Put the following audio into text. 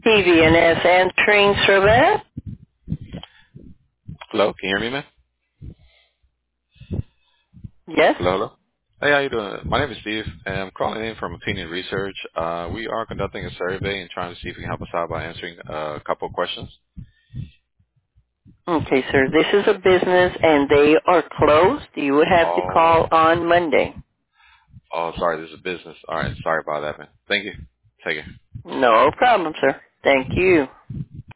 TVNS answering service. Hello, can you hear me, man? Yes. Hello, hello. Hey, how you doing? My name is Steve, and I'm calling in from Opinion Research. We are conducting a survey and trying to see if you can help us out by answering a couple of questions. Okay, sir. This is a business and they are closed. You would have to Oh, call on Monday. sorry, this is a business. All right, sorry about that, man. Thank you. Take it. No problem, sir. Thank you.